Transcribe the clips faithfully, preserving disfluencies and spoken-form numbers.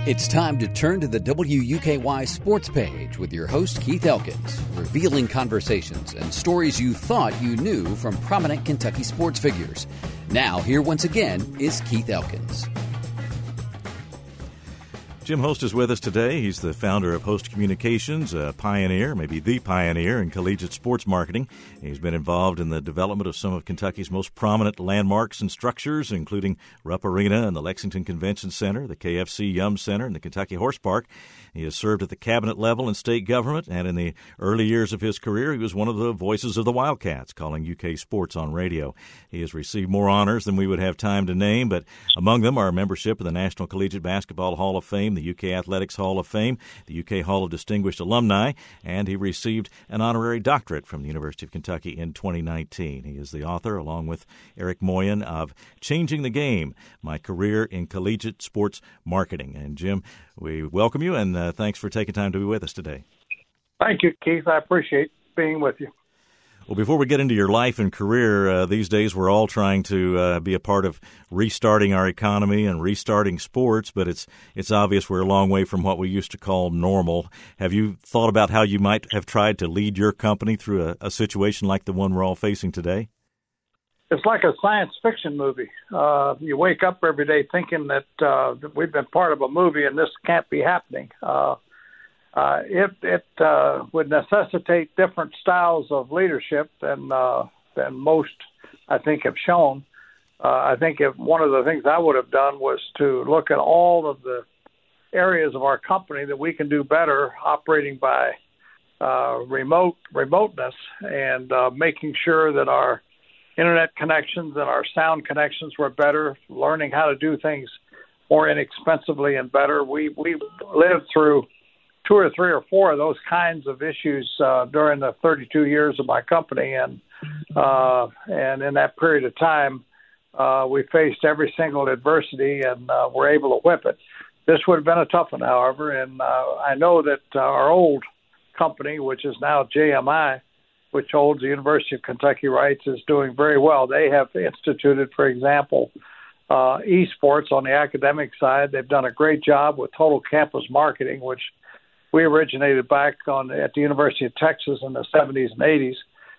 It's time to turn to the W U K Y sports page with your host, Keith Elkins, revealing conversations and stories you thought you knew from prominent Kentucky sports figures. Now, here once again is Keith Elkins. Jim Host is with us today. He's the founder of Host Communications, a pioneer, maybe the pioneer in collegiate sports marketing. He's been involved in the development of some of Kentucky's most prominent landmarks and structures, including Rupp Arena and the Lexington Convention Center, the K F C Yum Center, and the Kentucky Horse Park. He has served at the cabinet level in state government, and in the early years of his career, he was one of the voices of the Wildcats, calling U K sports on radio. He has received more honors than we would have time to name, but among them are membership in the National Collegiate Basketball Hall of Fame, the U K Athletics Hall of Fame, the U K Hall of Distinguished Alumni, and he received an honorary doctorate from the University of Kentucky in twenty nineteen. He is the author, along with Eric Moyen, of Changing the Game, My Career in Collegiate Sports Marketing. And Jim, we welcome you, and uh, thanks for taking time to be with us today. Thank you, Keith. I appreciate being with you. Well, before we get into your life and career, uh, these days we're all trying to uh, be a part of restarting our economy and restarting sports, but it's it's obvious we're a long way from what we used to call normal. Have you thought about how you might have tried to lead your company through a, a situation like the one we're all facing today? It's like a science fiction movie. Uh, you wake up every day thinking that, uh, that we've been part of a movie and this can't be happening. Uh, uh, it it uh, would necessitate different styles of leadership than uh, than most, I think, have shown. Uh, I think if one of the things I would have done was to look at all of the areas of our company that we can do better operating by uh, remote remoteness and uh, making sure that our internet connections and our sound connections were better, learning how to do things more inexpensively and better. We we lived through two or three or four of those kinds of issues uh, during the thirty-two years of my company, and uh, and in that period of time, uh, we faced every single adversity and uh, were able to whip it. This would have been a tough one, however, and uh, I know that uh, our old company, which is now J M I, which holds the University of Kentucky rights, is doing very well. They have instituted, for example, uh, esports on the academic side. They've done a great job with total campus marketing, which we originated back on at the University of Texas in the seventies and eighties.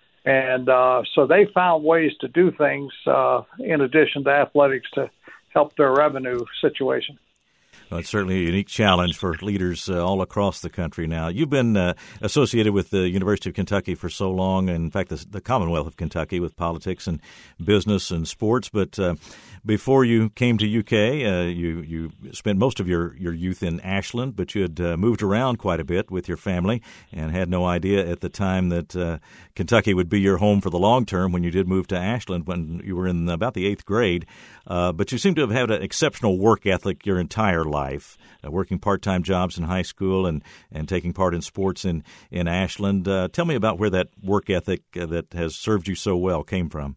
And uh, so they found ways to do things uh, in addition to athletics to help their revenue situation. Well, it's certainly a unique challenge for leaders uh, all across the country now. You've been uh, associated with the University of Kentucky for so long, and in fact, the, the Commonwealth of Kentucky, with politics and business and sports. But uh, before you came to U K, uh, you, you spent most of your, your youth in Ashland, but you had uh, moved around quite a bit with your family and had no idea at the time that uh, Kentucky would be your home for the long term when you did move to Ashland when you were in about the eighth grade. Uh, but you seem to have had an exceptional work ethic your entire life, uh, working part-time jobs in high school and, and taking part in sports in, in Ashland. Uh, tell me about where that work ethic uh, that has served you so well came from.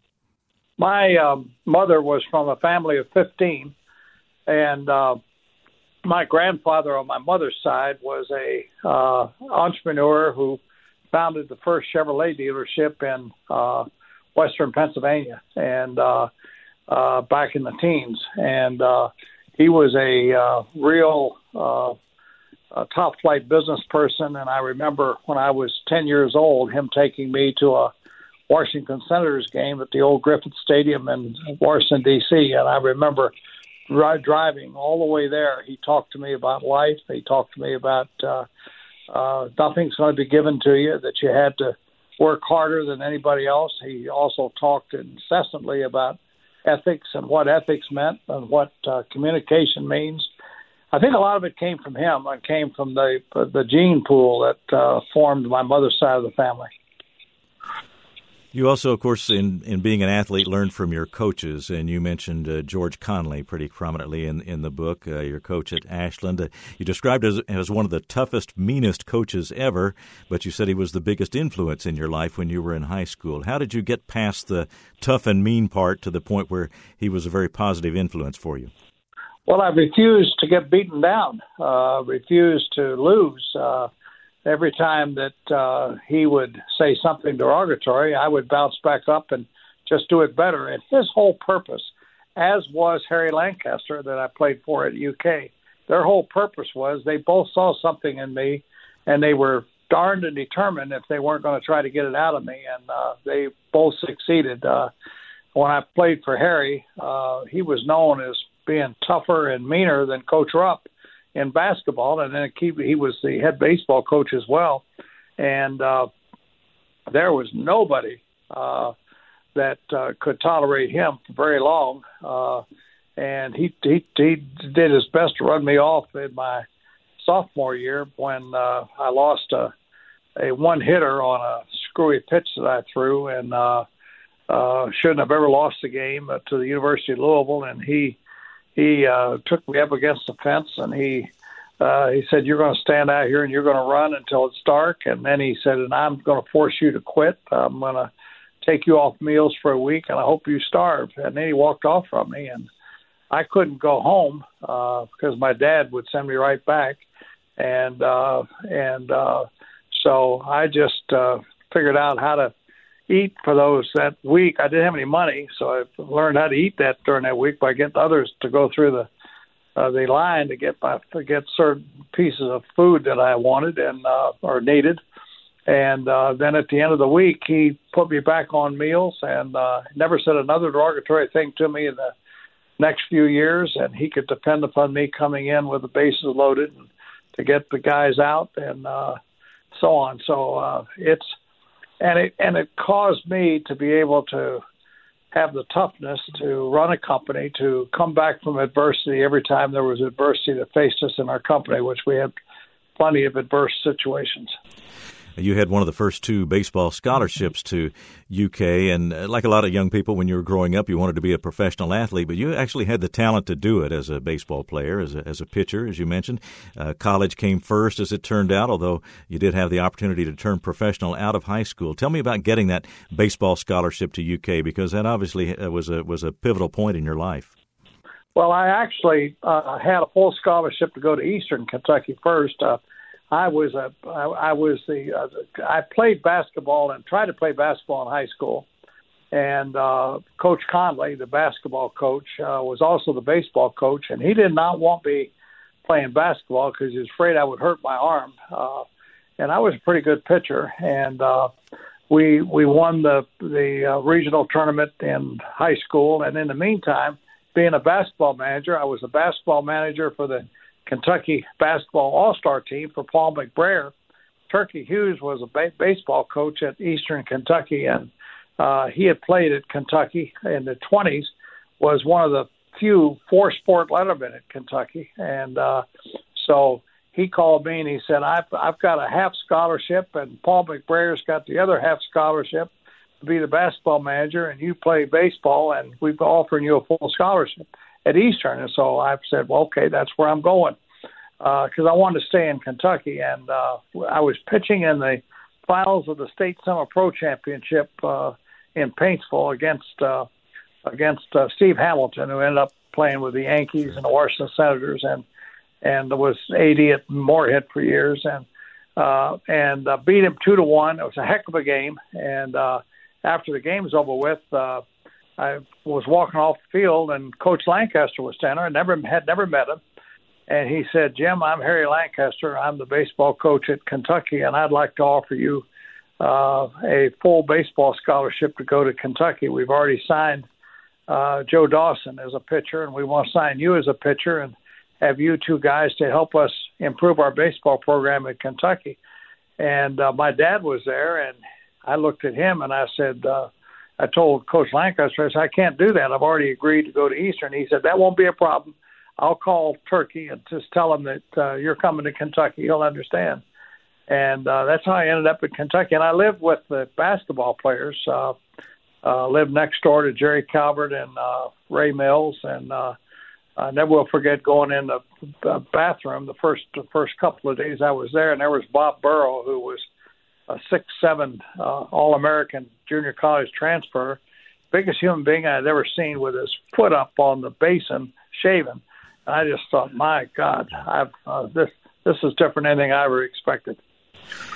My um, mother was from a family of fifteen, and uh, my grandfather on my mother's side was a uh, entrepreneur who founded the first Chevrolet dealership in uh, western Pennsylvania, and uh, uh, back in the teens. And uh, he was a uh, real uh, a top-flight business person, and I remember when I was ten years old, him taking me to a Washington Senators game at the old Griffith Stadium in Washington, D C, and I remember dri- driving all the way there. He talked to me about life. He talked to me about uh, uh, nothing's going to be given to you, that you had to work harder than anybody else. He also talked incessantly about ethics and what ethics meant and what uh, communication means. I think a lot of it came from him. It came from the the gene pool that uh, formed my mother's side of the family. You also, of course, in, in being an athlete, learned from your coaches, and you mentioned uh, George Conley pretty prominently in, in the book, uh, your coach at Ashland. Uh, you described as as one of the toughest, meanest coaches ever, but you said he was the biggest influence in your life when you were in high school. How did you get past the tough and mean part to the point where he was a very positive influence for you? Well, I refused to get beaten down, uh, refused to lose. Uh, every time that uh, he would say something derogatory, I would bounce back up and just do it better. And his whole purpose, as was Harry Lancaster that I played for at U K, their whole purpose was they both saw something in me, and they were darned and determined if they weren't going to try to get it out of me, and uh, they both succeeded. Uh, when I played for Harry, uh, he was known as being tougher and meaner than Coach Rupp in basketball, and then he, he was the head baseball coach as well. And uh, there was nobody uh, that uh, could tolerate him for very long. Uh, and he, he he did his best to run me off in my sophomore year when uh, I lost a, a one-hitter on a screwy pitch that I threw, and uh, uh, shouldn't have ever lost the game uh, to the University of Louisville. And he he uh, took me up against the fence, and he uh, he said, "You're going to stand out here and you're going to run until it's dark." And then he said, "And I'm going to force you to quit. I'm going to take you off meals for a week, and I hope you starve." And then he walked off from me, and I couldn't go home uh, because my dad would send me right back. And uh, and uh, so I just uh, figured out how to eat for those that week. I didn't have any money, so I learned how to eat that during that week by getting others to go through the uh, the line to get my to get certain pieces of food that I wanted and uh, or needed. And uh, then at the end of the week, he put me back on meals and uh, never said another derogatory thing to me in the next few years. And he could depend upon me coming in with the bases loaded and to get the guys out and uh, so on. So uh, it's and it and it caused me to be able to have the toughness to run a company, to come back from adversity every time there was adversity that faced us in our company, which we had plenty of adverse situations. You had one of the first two baseball scholarships to U K, and like a lot of young people, when you were growing up, you wanted to be a professional athlete, but you actually had the talent to do it as a baseball player, as a, as a pitcher, as you mentioned. Uh, college came first, as it turned out, although you did have the opportunity to turn professional out of high school. Tell me about getting that baseball scholarship to U K, because that obviously was a was a pivotal point in your life. Well, I actually uh, had a full scholarship to go to Eastern Kentucky first. Uh, I was a, I, I was the, uh, I played basketball and tried to play basketball in high school. And uh, Coach Conley, the basketball coach, uh, was also the baseball coach. And he did not want me playing basketball because he was afraid I would hurt my arm. Uh, and I was a pretty good pitcher. And uh, we we won the, the uh, regional tournament in high school. And in the meantime, being a basketball manager, I was a basketball manager for the Kentucky basketball all-star team for Paul McBrayer. Turkey Hughes was a ba- baseball coach at Eastern Kentucky, and uh, he had played at Kentucky in the twenties, was one of the few four-sport lettermen at Kentucky. And uh, so he called me and he said, I've, I've got a half scholarship, and Paul McBrayer's got the other half scholarship to be the basketball manager, and you play baseball, and we've offering you a full scholarship at Eastern. And so I said, well, okay, that's where I'm going, because uh, I wanted to stay in Kentucky. And uh, I was pitching in the finals of the state summer pro championship uh, in Paintsville against uh, against uh, Steve Hamilton, who ended up playing with the Yankees and the Washington Senators, and and was A D at Moorhead for years, and uh, and uh, beat him two to one. It was a heck of a game. And uh, after the game was over with, uh, I was walking off the field, and Coach Lancaster was standing there. I never had never met him, and he said, "Jim, I'm Harry Lancaster. I'm the baseball coach at Kentucky, and I'd like to offer you uh, a full baseball scholarship to go to Kentucky. We've already signed uh, Joe Dawson as a pitcher, and we want to sign you as a pitcher and have you two guys to help us improve our baseball program at Kentucky." And uh, my dad was there, and I looked at him, and I said, uh, I told Coach Lancaster, I said, I can't do that. I've already agreed to go to Eastern. He said, that won't be a problem. I'll call Turkey and just tell him that uh, you're coming to Kentucky. He'll understand. And uh, that's how I ended up in Kentucky. And I lived with the basketball players. Uh, uh, lived next door to Jerry Calvert and uh, Ray Mills. And uh, I never will forget going in the uh, bathroom the first the first couple of days I was there. And there was Bob Burrow, who was a six seven uh, All-American junior college transfer, biggest human being I had ever seen, with his foot up on the basin shaving. And I just thought, my God, I've, uh, this this is different than anything I ever expected.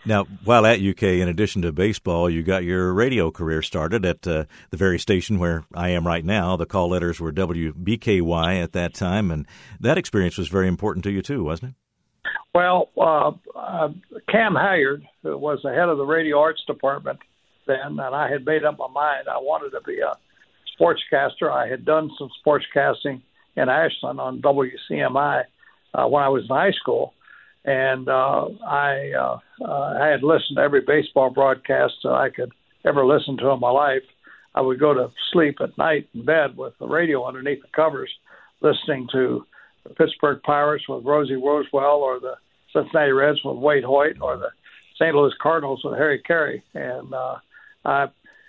Now, while at U K, in addition to baseball, you got your radio career started at uh, the very station where I am right now. The call letters were W B K Y at that time, and that experience was very important to you too, wasn't it? Well, uh, uh, Cam Halyard, who was the head of the radio arts department then, and I had made up my mind I wanted to be a sportscaster. I had done some sportscasting in Ashland on W C M I uh, when I was in high school, and uh, I uh, uh, I had listened to every baseball broadcast that I could ever listen to in my life. I would go to sleep at night in bed with the radio underneath the covers, listening to the Pittsburgh Pirates with Rosie Rosewell, or the Cincinnati Reds with Wade Hoyt, or the Saint Louis Cardinals with Harry Carey, and uh, I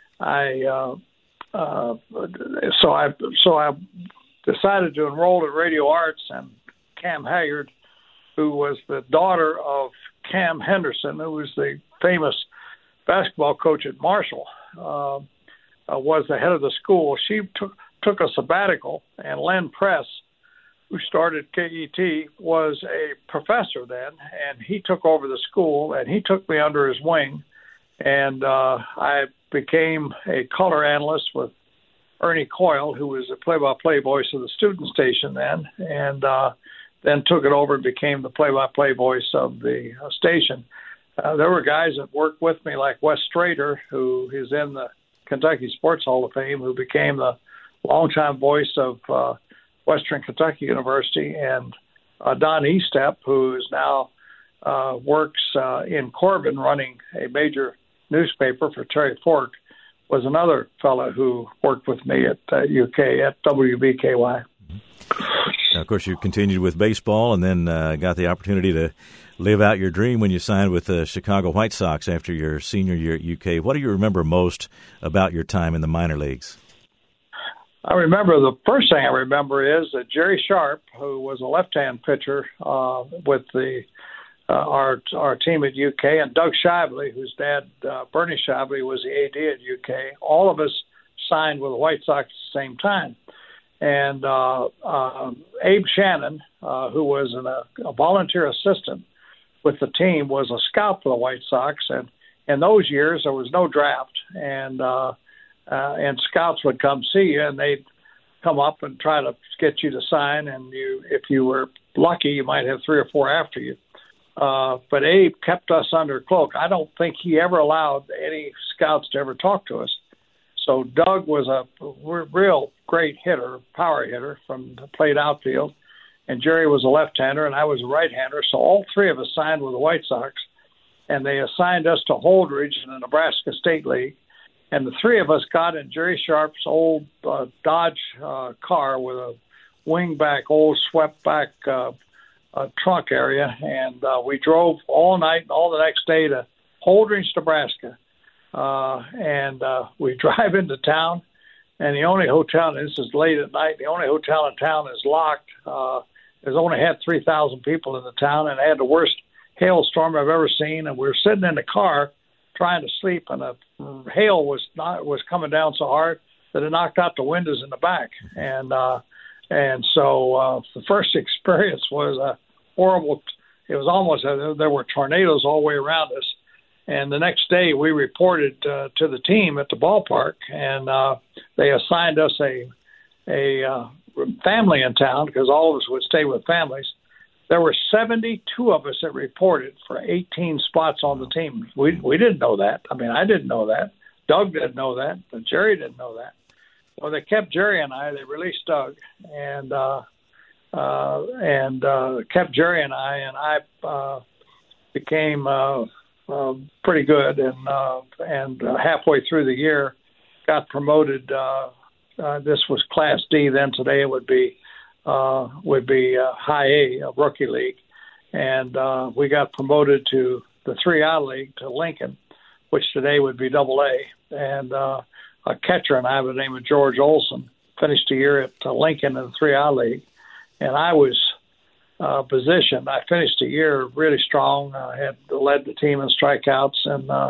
I. Uh, Uh, so I so I decided to enroll in radio arts, and Cam Halyard, who was the daughter of Cam Henderson, who was the famous basketball coach at Marshall, uh, uh, was the head of the school. She took took a sabbatical, and Len Press, who started K E T, was a professor then, and he took over the school, and he took me under his wing, and uh, I became a color analyst with Ernie Coyle, who was the play-by-play voice of the student station then, and uh, then took it over and became the play-by-play voice of the uh, station. Uh, there were guys that worked with me, like Wes Strader, who is in the Kentucky Sports Hall of Fame, who became the longtime voice of uh, Western Kentucky University, and uh, Don Estep, who is now uh, works uh, in Corbin, running a major newspaper for Terry Fork, was another fellow who worked with me at uh, U K at W B K Y. Now, of course, you continued with baseball, and then uh, got the opportunity to live out your dream when you signed with the Chicago White Sox after your senior year at U K. What do you remember most about your time in the minor leagues? I remember the first thing I remember is that Jerry Sharp, who was a left-hand pitcher uh, with the Uh, our our team at U K, and Doug Shively, whose dad, uh, Bernie Shively, was the A D at U K. All of us signed with the White Sox at the same time. And uh, uh, Abe Shannon, uh, who was an, a, a volunteer assistant with the team, was a scout for the White Sox. And in those years, there was no draft, and uh, uh, and scouts would come see you, and they'd come up and try to get you to sign. And you, if you were lucky, you might have three or four after you. Uh, but Abe kept us under cloak. I don't think he ever allowed any scouts to ever talk to us. So Doug was a real great hitter, power hitter from the plate outfield, and Jerry was a left-hander, and I was a right-hander. So all three of us signed with the White Sox, and they assigned us to Holdridge in the Nebraska State League. And the three of us got in Jerry Sharp's old uh, Dodge uh, car with a wingback, old swept-back uh Uh, trunk area, and uh, we drove all night and all the next day to Holdridge, Nebraska. Uh, and uh, we drive into town, and the only hotel, and this is late at night, the only hotel in town is locked. Uh, there's only had three thousand people in the town, and it had the worst hailstorm I've ever seen. And we were sitting in the car trying to sleep, and the hail was not was coming down so hard that it knocked out the windows in the back. And uh, and so uh, the first experience was a horrible. It was almost uh, there were tornadoes all the way around us. And the next day we reported uh, to the team at the ballpark, and uh, they assigned us a a uh, family in town because all of us would stay with families. There were seventy-two of us that reported for eighteen spots on the team. We we didn't know that. I mean, I didn't know that. Doug didn't know that. But Jerry didn't know that. Well, they kept Jerry and I. They released Doug, and uh, uh, and uh, kept Jerry and I, and I uh, became uh, uh, pretty good. And uh, and uh, halfway through the year, got promoted. Uh, uh, this was Class D then. Today it would be uh, would be uh, High A, a rookie league, and uh, we got promoted to the three A league to Lincoln, which today would be Double A, and. Uh, A catcher and I, by the name of George Olson, finished a year at uh, Lincoln in the three A league, and I was uh, positioned. I finished a year really strong. I had led the team in strikeouts, and uh,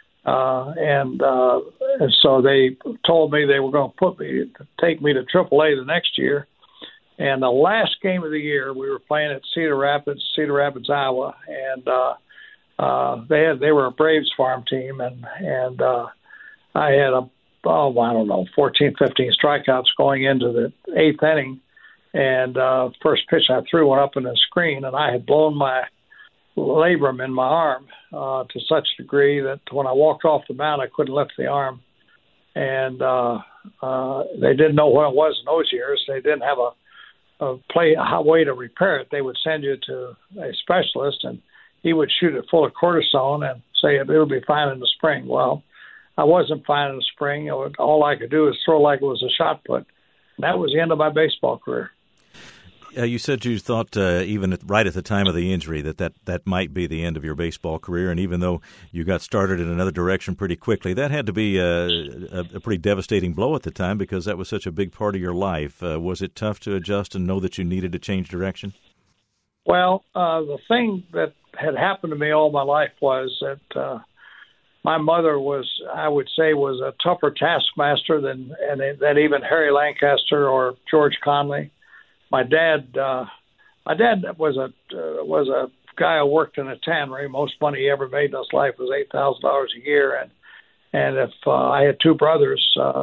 uh, and, uh, and so they told me they were going to put me, take me to Triple A the next year. And the last game of the year, we were playing at Cedar Rapids, Cedar Rapids, Iowa, and uh, uh, they had they were a Braves farm team, and and uh, I had a oh I don't know fourteen, fifteen strikeouts going into the eighth inning, and uh, first pitch I threw went up in the screen, and I had blown my labrum in my arm uh, to such a degree that when I walked off the mound, I couldn't lift the arm. And uh, uh, they didn't know what it was in those years. They didn't have a, a play a way to repair it. They would send you to a specialist, and he would shoot it full of cortisone and say it'll be fine in the spring. Well, I wasn't fine in the spring. It was, all I could do was throw like it was a shot put. And that was the end of my baseball career. Uh, you said you thought uh, even at, right at the time of the injury that, that that might be the end of your baseball career, and even though you got started in another direction pretty quickly, that had to be a, a, a pretty devastating blow at the time because that was such a big part of your life. Uh, was it tough to adjust and know that you needed to change direction? Well, uh, the thing that had happened to me all my life was that uh, my mother was, I would say, was a tougher taskmaster than, and, than even Harry Lancaster or George Conley. My dad, uh, my dad was a uh, was a guy who worked in a tannery. Most money he ever made in his life was eight thousand dollars a year, and and if uh, I had two brothers, uh,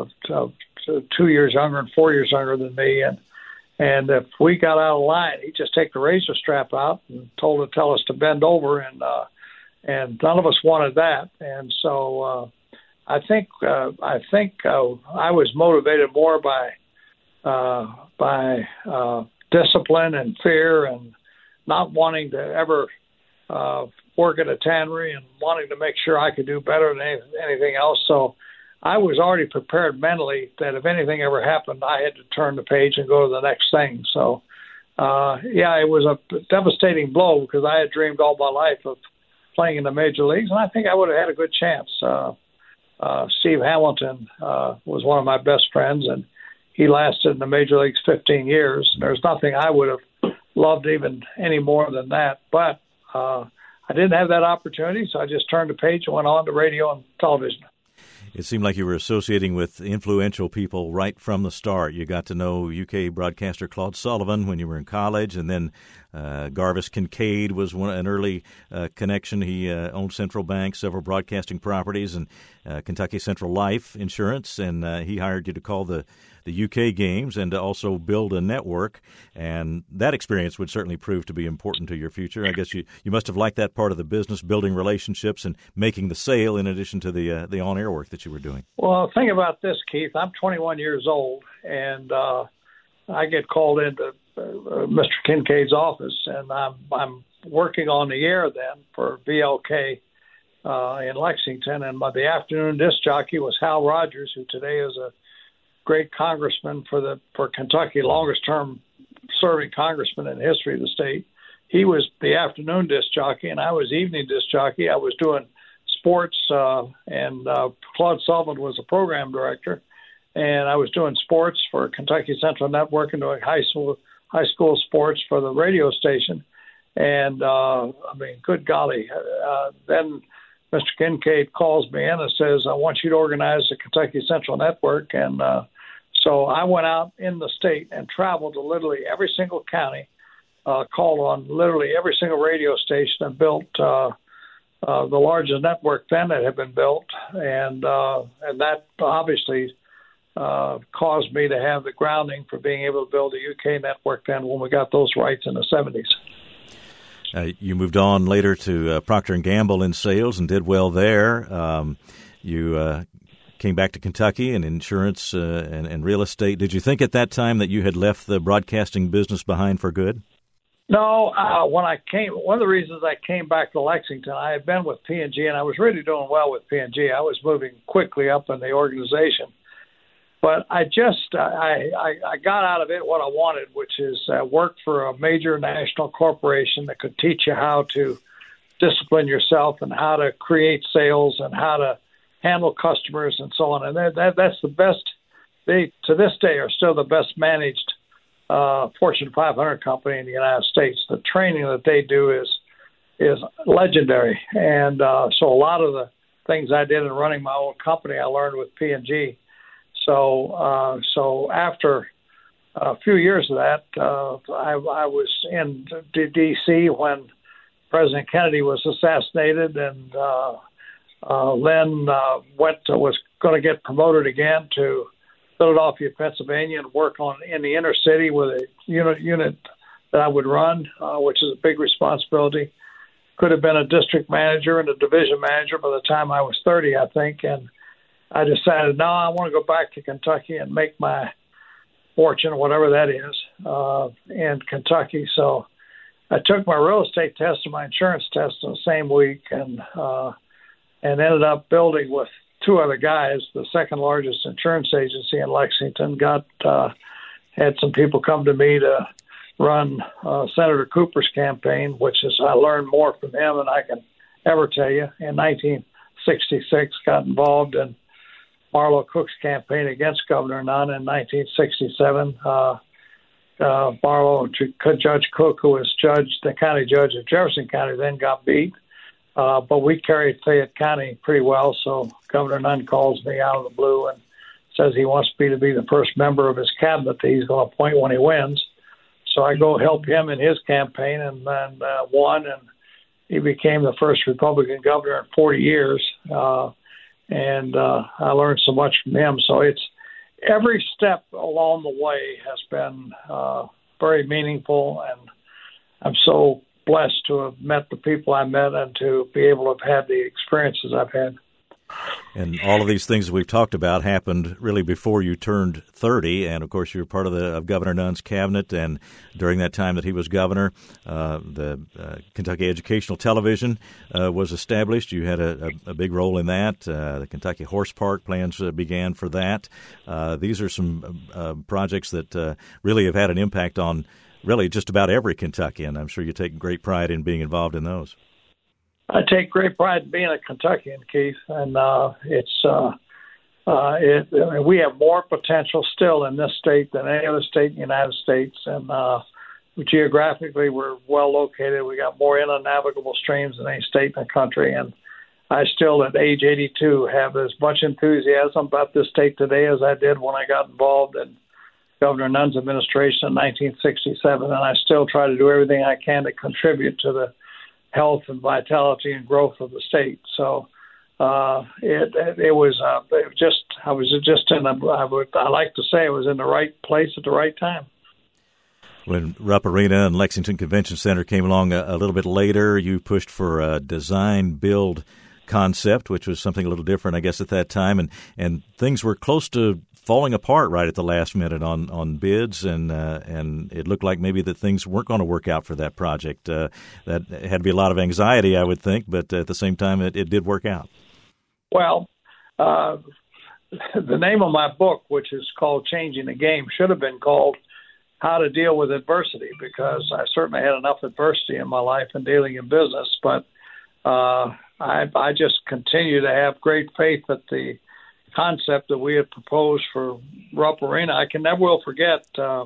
two years younger and four years younger than me, and and if we got out of line, he'd just take the razor strap out and told to tell us to bend over, and uh, and none of us wanted that, and so uh, I think uh, I think uh, I was motivated more by. Uh, by uh, discipline and fear and not wanting to ever uh, work at a tannery and wanting to make sure I could do better than any, anything else. So I was already prepared mentally that if anything ever happened, I had to turn the page and go to the next thing. So, uh, yeah, it was a devastating blow because I had dreamed all my life of playing in the major leagues, and I think I would have had a good chance. Uh, uh, Steve Hamilton uh, was one of my best friends, and he lasted in the major leagues fifteen years. There's nothing I would have loved even any more than that. But uh, I didn't have that opportunity, so I just turned the page and went on to radio and television. It seemed like you were associating with influential people right from the start. You got to know U K broadcaster Claude Sullivan when you were in college, and then uh, Garvis Kincaid was one, an early uh, connection. He uh, owned Central Bank, several broadcasting properties, and uh, Kentucky Central Life Insurance, and uh, he hired you to call the, the U K games and to also build a network. And that experience would certainly prove to be important to your future. I guess you, you must have liked that part of the business, building relationships and making the sale in addition to the uh, the on-air work that you were doing. Well, think about this, Keith. I'm twenty-one years old, and uh, I get called into uh, Mister Kincaid's office, and I'm I'm working on the air then for B L K uh, in Lexington, and my, the afternoon disc jockey was Hal Rogers, who today is a great congressman for the for Kentucky, longest term serving congressman in the history of the state. He was the afternoon disc jockey, and I was evening disc jockey. I was doing sports, uh, and uh, Claude Sullivan was the program director, and I was doing sports for Kentucky Central Network and doing high school high school sports for the radio station. And uh, I mean, good golly! Uh, then Mister Kincaid calls me in and says, "I want you to organize the Kentucky Central Network." And uh, so I went out in the state and traveled to literally every single county, uh, called on literally every single radio station, and built uh, uh, the largest network then that had been built, and uh, and that obviously uh, caused me to have the grounding for being able to build a U K network then when we got those rights in the seventies. Uh, you moved on later to uh, Procter and Gamble in sales and did well there. Um, you uh, came back to Kentucky in insurance uh, and, and real estate. Did you think at that time that you had left the broadcasting business behind for good? No, uh, when I came, one of the reasons I came back to Lexington, I had been with P and G, and I was really doing well with P and G. I was moving quickly up in the organization. But I just, I, I, I got out of it what I wanted, which is uh, work for a major national corporation that could teach you how to discipline yourself and how to create sales and how to handle customers and so on. And that, that that's the best, they, to this day, are still the best managed uh, Fortune five hundred company in the United States. The training that they do is is legendary. And uh, so a lot of the things I did in running my own company, I learned with P and G. So, uh, so after a few years of that, uh, I, I was in D C when President Kennedy was assassinated, and uh, uh, Lynn uh, went to, was going to get promoted again to Philadelphia, Pennsylvania, and work on in the inner city with a unit unit that I would run, uh, which is a big responsibility. Could have been a district manager and a division manager by the time I was thirty, I think. And I decided, no, I want to go back to Kentucky and make my fortune, whatever that is, uh, in Kentucky. So I took my real estate test and my insurance test in the same week, and uh, and ended up building with two other guys the second largest insurance agency in Lexington. Got uh, had some people come to me to run uh, Senator Cooper's campaign, which is I learned more from him than I can ever tell you. In nineteen sixty-six, got involved in Marlowe Cook's campaign against Governor Nunn in nineteen sixty-seven. Uh, uh, Marlowe, Judge Cook, who was judge, the county judge of Jefferson County, then got beat. Uh, but we carried Fayette County pretty well, so Governor Nunn calls me out of the blue and says he wants me to be the first member of his cabinet that he's going to appoint when he wins. So I go help him in his campaign, and then uh, won, and he became the first Republican governor in forty years. Uh, and uh, I learned so much from him. So it's every step along the way has been uh, very meaningful, and I'm so blessed to have met the people I met and to be able to have had the experiences I've had. And all of these things that we've talked about happened really before you turned thirty. And, of course, you were part of, the, of Governor Nunn's cabinet. And during that time that he was governor, uh, the uh, Kentucky Educational Television uh, was established. You had a, a, a big role in that. Uh, the Kentucky Horse Park plans uh, began for that. Uh, these are some uh, projects that uh, really have had an impact on really just about every Kentuckian. I'm sure you take great pride in being involved in those. I take great pride in being a Kentuckian, Keith, and uh, it's uh, uh, it, I mean, we have more potential still in this state than any other state in the United States, and uh, geographically we're well located. We got more inter-navigable streams than any state in the country, and I still, at age eighty-two, have as much enthusiasm about this state today as I did when I got involved in Governor Nunn's administration in nineteen sixty-seven, and I still try to do everything I can to contribute to the health and vitality and growth of the state. So uh, it, it it was uh, it just I was just in a I would I like to say I was in the right place at the right time. When Rupp Arena and Lexington Convention Center came along a, a little bit later, you pushed for a design build concept, which was something a little different, I guess, at that time, and and things were close to falling apart right at the last minute on, on bids, and uh, and it looked like maybe that things weren't going to work out for that project. Uh, that had to be a lot of anxiety, I would think, but at the same time, it, it did work out. Well, uh, the name of my book, which is called Changing the Game, should have been called How to Deal with Adversity, because I certainly had enough adversity in my life in dealing in business, but uh, I, I just continue to have great faith that the concept that we had proposed for Rupp Arena. I can never will forget uh,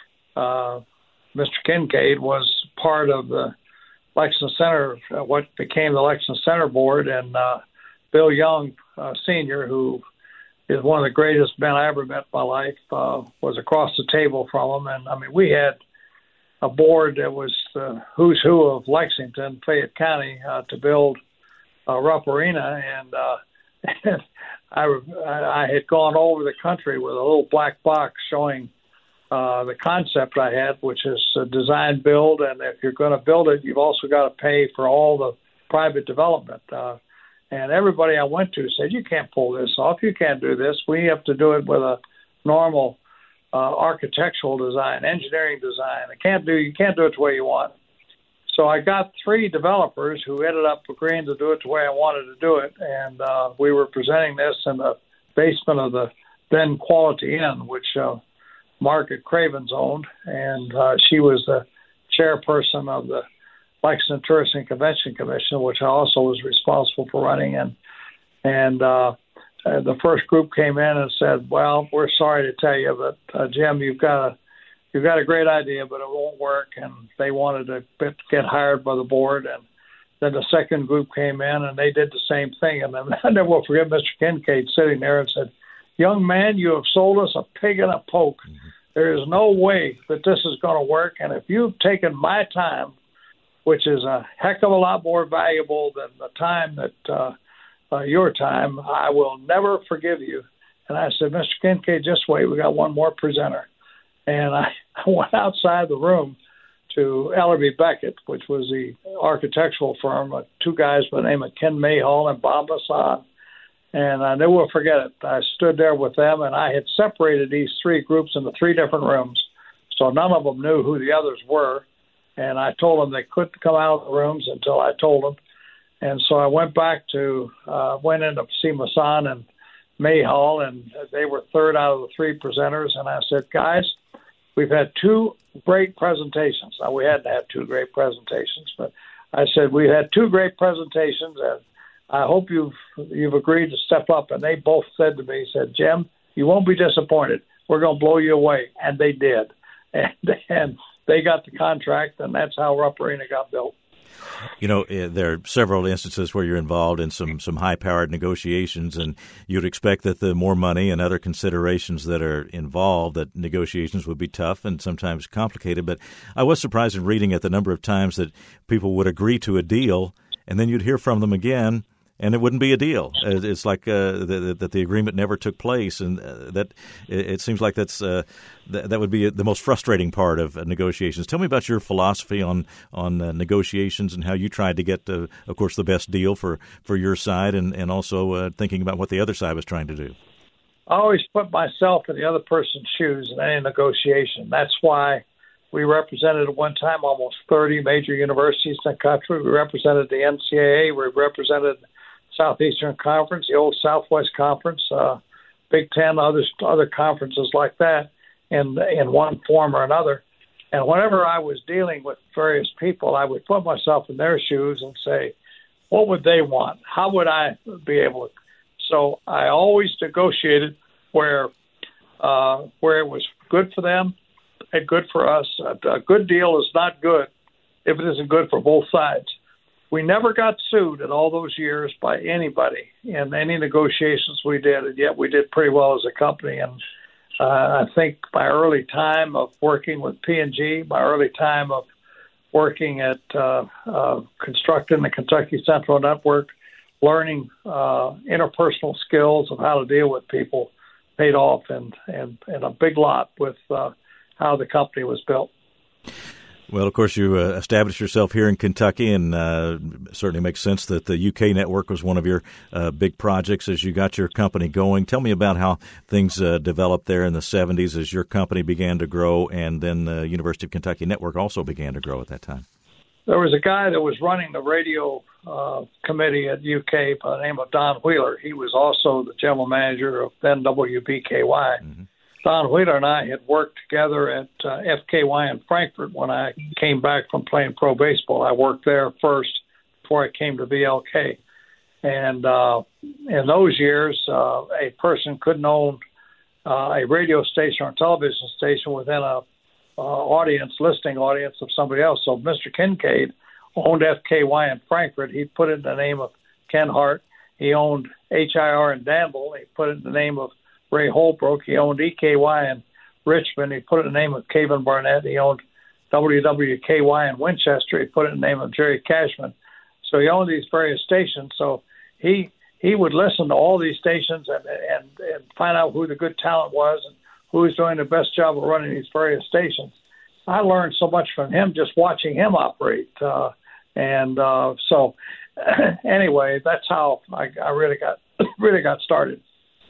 uh, Mister Kincaid was part of the Lexington Center, uh, what became the Lexington Center Board, and uh, Bill Young, uh, Senior, who is one of the greatest men I ever met in my life, uh, was across the table from him. And, I mean, we had a board that was the who's who of Lexington, Fayette County, uh, to build uh, Rupp Arena, and uh, and I, I had gone all over the country with a little black box showing uh, the concept I had, which is a design build, and if you're going to build it, you've also got to pay for all the private development. Uh, and everybody I went to said, you can't pull this off, you can't do this. We have to do it with a normal uh, architectural design, engineering design. I can't do, you can't do it the way you want. So I got three developers who ended up agreeing to do it the way I wanted to do it, and uh, we were presenting this in the basement of the then Quality Inn, which uh, Margaret Cravens owned, and uh, she was the chairperson of the Lexington Tourist and Convention Commission, which I also was responsible for running. And and uh, uh, the first group came in and said, "Well, we're sorry to tell you, but uh, Jim, you've got a You've got a great idea, but it won't work." And they wanted to get hired by the board. And then the second group came in, and they did the same thing. And then I never will forget Mister Kincaid sitting there and said, "Young man, you have sold us a pig in a poke. Mm-hmm. There is no way that this is going to work. And if you've taken my time which is a heck of a lot more valuable than the time that uh, uh, your time. I will never forgive you. And I said, Mister Kincaid, just wait. We got one more presenter. And I, I went outside the room to Ellerby Beckett, which was the architectural firm, uh, two guys by the name of Ken Mayhall and Bob Hassan. And I never will forget it. I stood there with them, and I had separated these three groups into three different rooms. So none of them knew who the others were. And I told them they couldn't come out of the rooms until I told them. And so I went back to, uh, went in to see Masson and Mayhall, and they were third out of the three presenters. And I said, guys, we've had two great presentations. Now, we had to have two great presentations, but I said, we had two great presentations, and I hope you've you've agreed to step up. And they both said to me, said, Jim, you won't be disappointed. We're going to blow you away. And they did. And, and they got the contract, and that's how Rupp Arena got built. You know, there are several instances where you're involved in some, some high-powered negotiations, and you'd expect that the more money and other considerations that are involved, that negotiations would be tough and sometimes complicated. But I was surprised in reading at the number of times that people would agree to a deal, and then you'd hear from them again, and it wouldn't be a deal. It's like uh, that the, the agreement never took place, and uh, that it, it seems like that's uh, th- that would be the most frustrating part of uh, negotiations. Tell me about your philosophy on on uh, negotiations and how you tried to get, uh, of course, the best deal for, for your side, and and also uh, thinking about what the other side was trying to do. I always put myself in the other person's shoes in any negotiation. That's why we represented at one time almost thirty major universities in the country. We represented the N C double A. We represented Southeastern Conference, the old Southwest Conference, uh, Big Ten, other other conferences like that, in in one form or another. And whenever I was dealing with various people, I would put myself in their shoes and say, what would they want? How would I be able to? So I always negotiated where uh, where it was good for them and good for us. A, a good deal is not good if it isn't good for both sides. We never got sued in all those years by anybody in any negotiations we did, and yet we did pretty well as a company. And uh, I think my early time of working with P and G, my early time of working at uh, uh, constructing the Kentucky Central Network, learning uh, interpersonal skills of how to deal with people paid off, and, and, and a big lot with uh, how the company was built. Well, of course, you uh, established yourself here in Kentucky, and uh, certainly makes sense that the U K network was one of your uh, big projects as you got your company going. Tell me about how things uh, developed there in the seventies as your company began to grow, and then the University of Kentucky network also began to grow at that time. There was a guy that was running the radio uh, committee at U K by the name of Don Wheeler. He was also the general manager of then W B K Y. Mm-hmm. Don Wheeler and I had worked together at uh, F K Y in Frankfurt when I came back from playing pro baseball. I worked there first before I came to V L K. And uh, in those years, uh, a person couldn't own uh, a radio station or television station within a uh, audience, listening audience of somebody else. So Mister Kincaid owned F K Y in Frankfurt. He put it in the name of Ken Hart. He owned H I R in Danville. He put it in the name of Ray Holbrook. He owned E K Y in Richmond. He put it in the name of Kevin Barnett. He owned W W K Y in Winchester. He put it in the name of Jerry Cashman. So he owned these various stations. So he he would listen to all these stations and and, and find out who the good talent was and who was doing the best job of running these various stations. I learned so much from him just watching him operate. Uh, and uh, so anyway, that's how I, I really got really got started.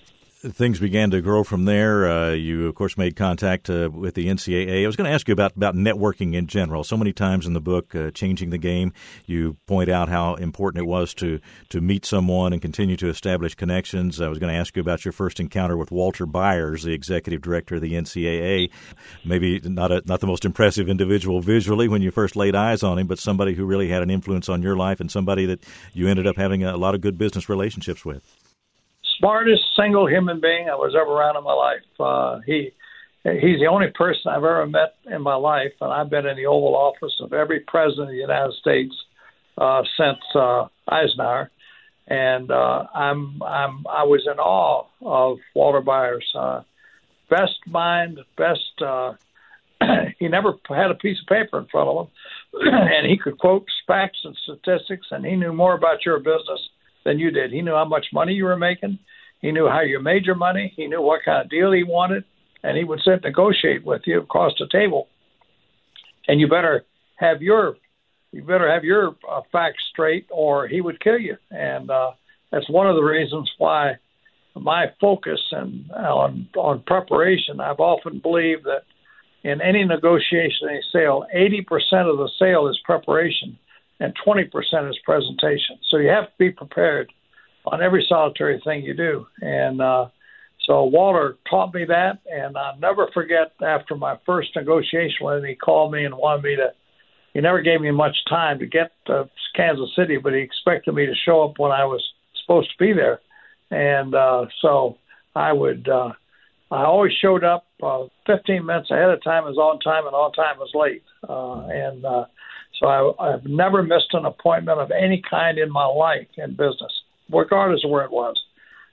Things began to grow from there. Uh, you, of course, made contact uh, with the N C double A. I was going to ask you about, about networking in general. So many times in the book, uh, Changing the Game, you point out how important it was to, to meet someone and continue to establish connections. I was going to ask you about your first encounter with Walter Byers, the executive director of the N C double A. Maybe not a, not the most impressive individual visually when you first laid eyes on him, but somebody who really had an influence on your life and somebody that you ended up having a lot of good business relationships with. Smartest single human being I was ever around in my life. Uh, he he's the only person I've ever met in my life, and I've been in the Oval Office of every president of the United States uh, since uh, Eisenhower, and uh, I'm I'm I was in awe of Walter Byers. Uh, best mind, best. Uh, he never had a piece of paper in front of him, and he could quote facts and statistics, and he knew more about your business than you did. He knew how much money you were making. He knew how you made your money. He knew what kind of deal he wanted, and he would sit and negotiate with you across the table. And you better have your you better have your uh, facts straight, or he would kill you. And uh, that's one of the reasons why my focus and on on preparation. I've often believed that in any negotiation, any sale, eighty percent of the sale is preparation, and twenty percent is presentation. So you have to be prepared on every solitary thing you do. And uh, so Walter taught me that, and I'll never forget after my first negotiation when he called me and wanted me to, he never gave me much time to get to Kansas City, but he expected me to show up when I was supposed to be there. And uh, so I would, uh, I always showed up uh, fifteen minutes ahead of time, was on time, and on time was late. Uh, and uh, so I, I've never missed an appointment of any kind in my life in business, regardless of where it was.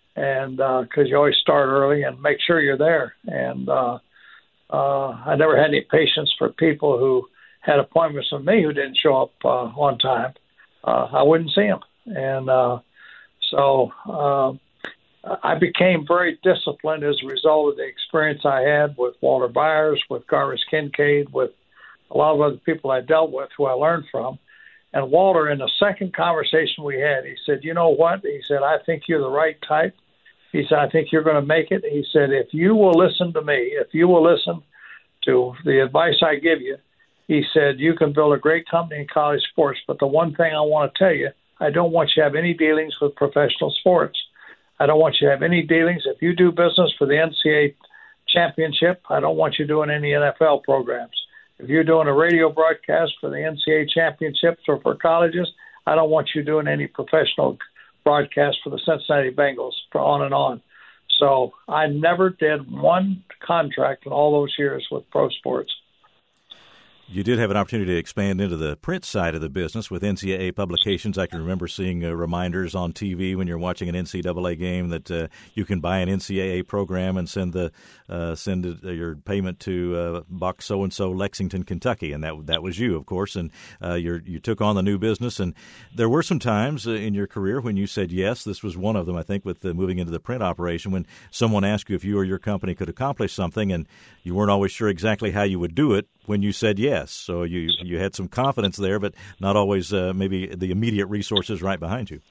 And because uh, you always start early and make sure you're there. And uh, uh, I never had any patience for people who had appointments with me who didn't show up uh, on time. Uh, I wouldn't see them. And uh, so uh, I became very disciplined as a result of the experience I had with Walter Byers, with Garvis Kincaid, with a lot of other people I dealt with who I learned from. And Walter, in the second conversation we had, he said, you know what? He said, I think you're the right type. He said, I think you're going to make it. He said, if you will listen to me, if you will listen to the advice I give you, he said, you can build a great company in college sports. But the one thing I want to tell you, I don't want you to have any dealings with professional sports. I don't want you to have any dealings. If you do business for the N C double A championship, I don't want you doing any N F L programs. If you're doing a radio broadcast for the N C double A championships or for colleges, I don't want you doing any professional broadcast for the Cincinnati Bengals, for on and on. So I never did one contract in all those years with pro sports. You did have an opportunity to expand into the print side of the business with N C double A publications. I can remember seeing uh, reminders on T V when you're watching an N C double A game that uh, you can buy an N C double A program and send the uh, send it, uh, your payment to uh, box so and so, Lexington, Kentucky, and that that was you, of course. And uh, you you took on the new business. And there were some times uh, in your career when you said yes. This was one of them, I think, with uh, moving into the print operation, when someone asked you if you or your company could accomplish something, and you weren't always sure exactly how you would do it. When you said yes, so you you had some confidence there, but not always uh, maybe the immediate resources right behind you.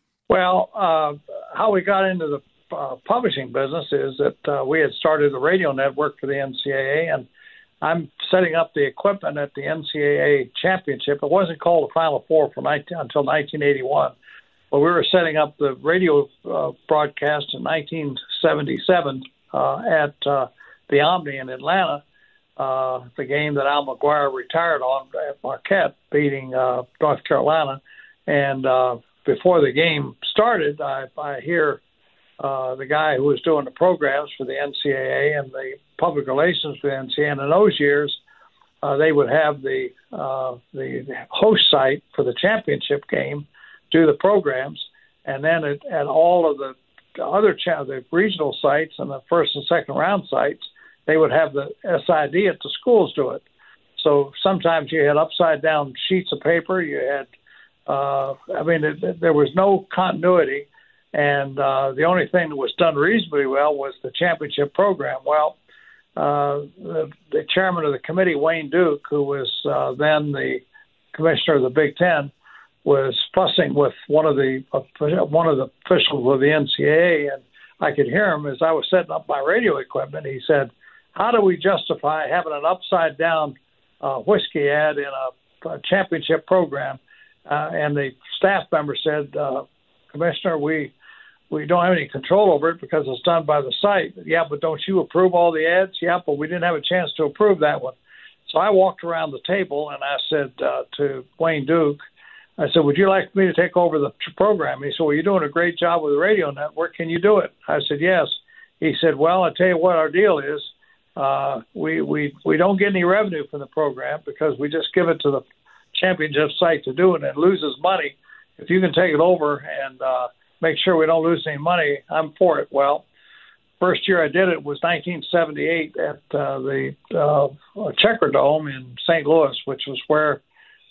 Well, uh, how we got into the uh, publishing business is that uh, we had started a radio network for the N C double A, and I'm setting up the equipment at the N C double A championship. It wasn't called the Final Four for nineteen, until nineteen eighty-one, but we were setting up the radio uh, broadcast in nineteen seventy-seven uh, at uh, the Omni in Atlanta. Uh, the game that Al McGuire retired on at Marquette, beating uh, North Carolina. And uh, before the game started, I, I hear uh, the guy who was doing the programs for the N C double A and the public relations for the N C double A. And in those years, uh, they would have the uh, the host site for the championship game do the programs, and then at, at all of the other cha- the regional sites and the first and second round sites, they would have the S I D at the schools do it. So sometimes you had upside down sheets of paper. You had, uh, I mean, it, there was no continuity, and uh, the only thing that was done reasonably well was the championship program. Well, uh, the, the chairman of the committee, Wayne Duke, who was uh, then the commissioner of the Big Ten, was fussing with one of the uh, one of the officials of the N C double A, and I could hear him as I was setting up my radio equipment. He said, how do we justify having an upside-down uh, whiskey ad in a, a championship program? Uh, and the staff member said, uh, Commissioner, we we don't have any control over it because it's done by the site. Yeah, but don't you approve all the ads? Yeah, but we didn't have a chance to approve that one. So I walked around the table and I said uh, to Wayne Duke, I said, would you like me to take over the program? He said, well, you're doing a great job with the radio network. Can you do it? I said, yes. He said, well, I'll tell you what our deal is. Uh, we, we, we don't get any revenue from the program because we just give it to the championship site to do it, and it loses money. If you can take it over and uh, make sure we don't lose any money, I'm for it. Well, first year I did it was nineteen seventy-eight at uh, the uh, Checker Dome in Saint Louis, which was where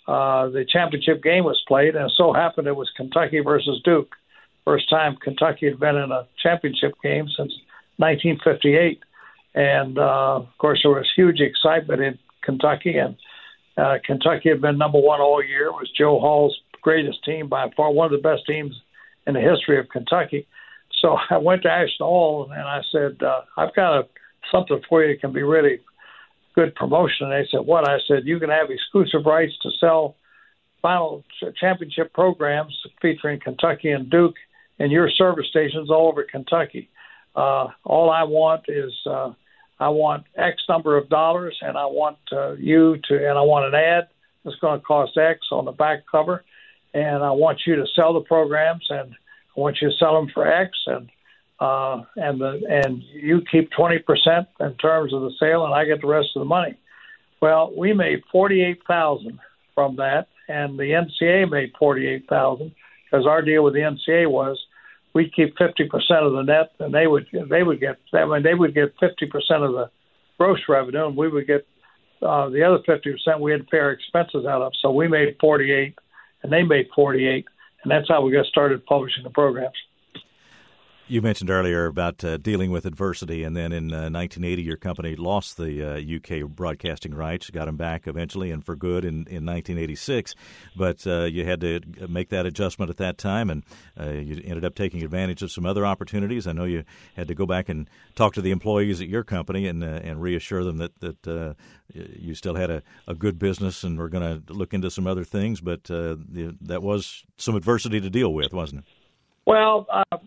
uh, the championship game was played, and it so happened it was Kentucky versus Duke. First time Kentucky had been in a championship game since nineteen fifty-eight. And, uh, of course, there was huge excitement in Kentucky, and uh, Kentucky had been number one all year. It was Joe Hall's greatest team by far, one of the best teams in the history of Kentucky. So I went to Ashton Hall, and I said, uh, I've got a, something for you that can be really good promotion. And they said, what? I said, you can have exclusive rights to sell final championship programs featuring Kentucky and Duke in your service stations all over Kentucky. Uh, all I want is uh, I want X number of dollars, and I want uh, you to, and I want an ad that's going to cost X on the back cover, and I want you to sell the programs, and I want you to sell them for X, and uh, and the and you keep twenty percent in terms of the sale, and I get the rest of the money. Well, we made forty-eight thousand from that, and the N C A A made forty-eight thousand because our deal with the N C A A was we'd keep fifty percent of the net, and they would they would get I mean they would get fifty percent of the gross revenue, and we would get uh, the other fifty percent. We had to pay our expenses out of. So we made forty-eight, and they made forty-eight, and that's how we got started publishing the programs. You mentioned earlier about uh, dealing with adversity, and then in uh, nineteen eighty, your company lost the uh, U K broadcasting rights, got them back eventually and for good in, in nineteen eighty-six. But uh, you had to make that adjustment at that time, and uh, you ended up taking advantage of some other opportunities. I know you had to go back and talk to the employees at your company and uh, and reassure them that, that uh, you still had a, a good business and were going to look into some other things. But uh, the, that was some adversity to deal with, wasn't it? Well, uh,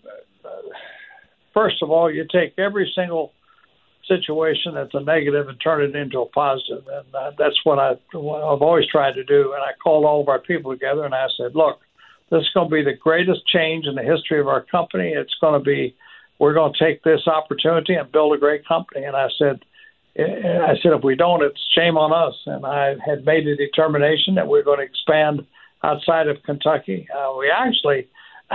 first of all, you take every single situation that's a negative and turn it into a positive, and uh, that's what, I, what I've always tried to do. And I called all of our people together, and I said, look, this is going to be the greatest change in the history of our company. It's going to be, we're going to take this opportunity and build a great company. And I said, I said, if we don't, it's shame on us. And I had made a determination that we're going to expand outside of Kentucky. Uh, we actually,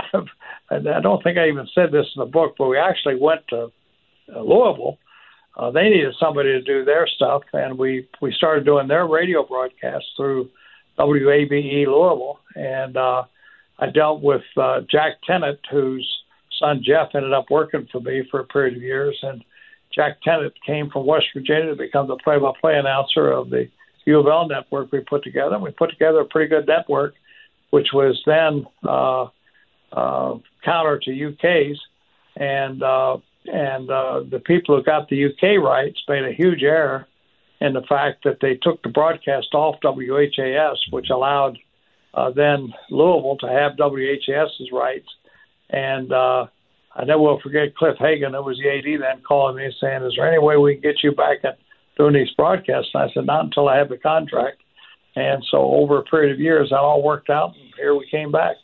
I don't think I even said this in the book, but we actually went to Louisville. Uh, they needed somebody to do their stuff, and we, we started doing their radio broadcasts through W A B E Louisville. And uh, I dealt with uh, Jack Tennant, whose son Jeff ended up working for me for a period of years. And Jack Tennant came from West Virginia to become the play-by-play announcer of the U of L network we put together. And we put together a pretty good network, which was then uh, uh, counter to U K's. And uh, and uh, the people who got the U K rights made a huge error in the fact that they took the broadcast off W H A S, which allowed uh, then Louisville to have W H A S's rights. And uh, I never will forget Cliff Hagan, who was the A D then, calling me and saying, is there any way we can get you back and doing these broadcasts? And I said, not until I have the contract. And so over a period of years, that all worked out, and here we came back.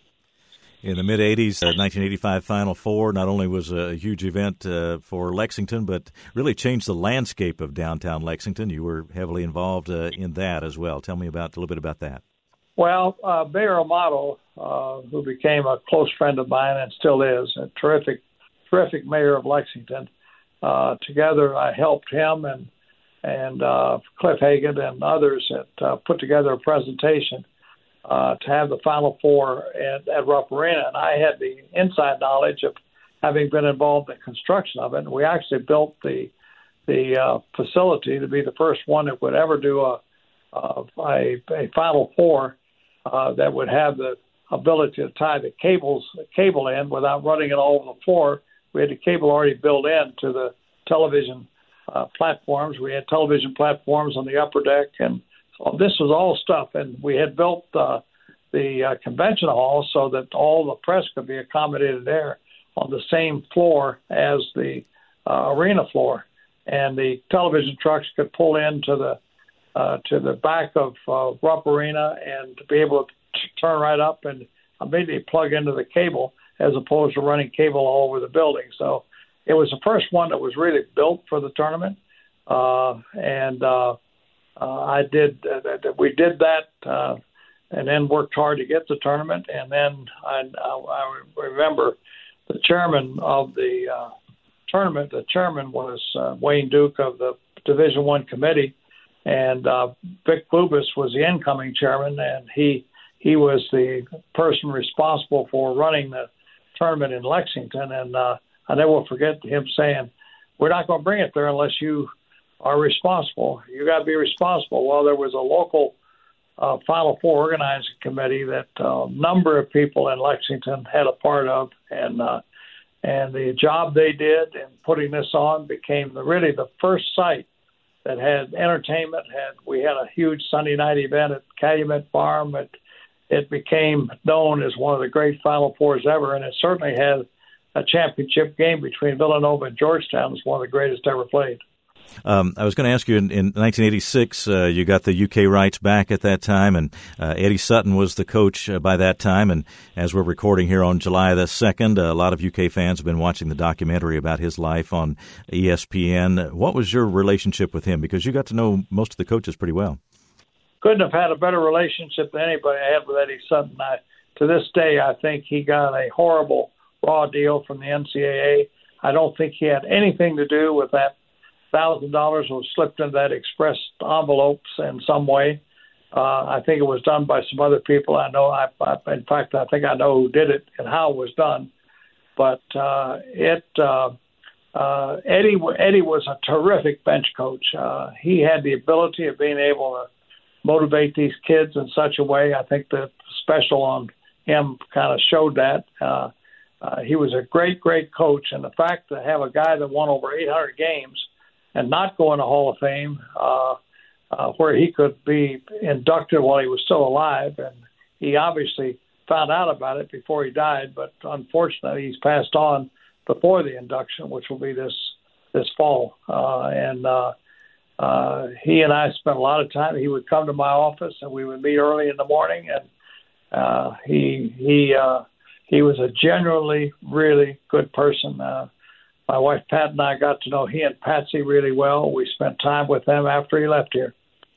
In the mid-eighties, uh, nineteen eighty-five Final Four not only was a huge event uh, for Lexington, but really changed the landscape of downtown Lexington. You were heavily involved uh, in that as well. Tell me about a little bit about that. Well, uh, Mayor Amato, uh, who became a close friend of mine and still is, a terrific, terrific mayor of Lexington. Uh, together, I helped him and and uh, Cliff Hagan and others that uh, put together a presentation uh, to have the Final Four at, at Rupp Arena. And I had the inside knowledge of having been involved in the construction of it. And we actually built the the uh, facility to be the first one that would ever do a a, a, a Final Four uh, that would have the ability to tie the cables the cable in without running it all over the floor. We had the cable already built in to the television uh, platforms. We had television platforms on the upper deck, and so this was all stuff. And we had built uh, the uh, convention hall so that all the press could be accommodated there on the same floor as the uh, arena floor. And the television trucks could pull into the uh, to the back of uh, Rupp Arena and to be able to t- turn right up and immediately plug into the cable, as opposed to running cable all over the building. So it was the first one that was really built for the tournament, uh, and uh, uh, I did. Uh, we did that, uh, and then worked hard to get the tournament. And then I, I, I remember the chairman of the uh, tournament. The chairman was uh, Wayne Duke of the Division One committee, and uh, Vic Lubis was the incoming chairman, and he he was the person responsible for running the tournament in Lexington. And uh, I never will forget him saying, "We're not going to bring it there unless you are responsible. You got to be responsible." Well, there was a local uh, Final Four organizing committee that a uh, number of people in Lexington had a part of, and uh, and the job they did in putting this on became the, really the first site that had entertainment. Had we had a huge Sunday night event at Calumet Farm. It, it became known as one of the great Final Fours ever, and it certainly had a championship game between Villanova and Georgetown. It's one of the greatest ever played. Um, I was going to ask you, in, in nineteen eighty-six, uh, you got the U K rights back at that time, and uh, Eddie Sutton was the coach uh, by that time. And as we're recording here on July the second, uh, a lot of U K fans have been watching the documentary about his life on E S P N. What was your relationship with him? Because you got to know most of the coaches pretty well. Couldn't have had a better relationship than anybody I had with Eddie Sutton. I, to this day, I think he got a horrible raw deal from the N C double A. I don't think he had anything to do with that thousand dollars was slipped into that express envelopes in some way. Uh, I think it was done by some other people. I know. I, I, in fact, I think I know who did it and how it was done. But uh, it uh, uh, Eddie Eddie was a terrific bench coach. Uh, he had the ability of being able to motivate these kids in such a way. I think the special on him kind of showed that. Uh, uh, he was a great, great coach, and the fact to have a guy that won over eight hundred games and not go in the Hall of Fame, uh, uh, where he could be inducted while he was still alive. And he obviously found out about it before he died, but unfortunately he's passed on before the induction, which will be this this fall. Uh, and uh, uh, he and I spent a lot of time. He would come to my office, and we would meet early in the morning. And uh, he he uh, he was a genuinely really good person. Uh, My wife Pat and I got to know he and Patsy really well. We spent time with them after he left here.